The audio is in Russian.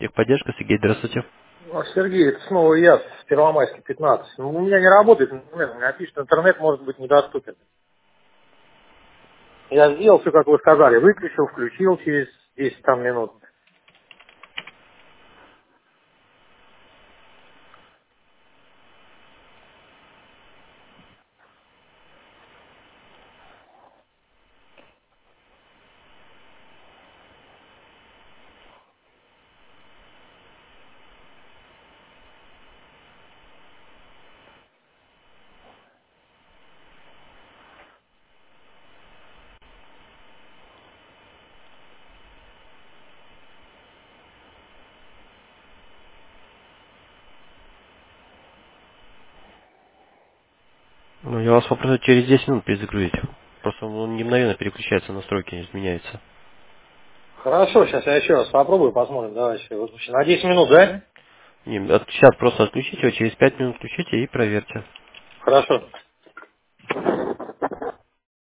Техподдержка, Сергей, здравствуйте. Сергей, это снова я с Первомайской 15. Ну, у меня не работает интернет, у меня пишет, интернет может быть недоступен. Я сделал все, как вы сказали, выключил, включил через 10 там минут. Ну, я вас попрошу через 10 минут перезагрузить. Просто он не мгновенно переключается, настройки не изменяются. Хорошо, сейчас я еще раз попробую, посмотрим. Давай еще выключим. На 10 минут, да? Сейчас просто отключите его, через 5 минут включите и проверьте. Хорошо.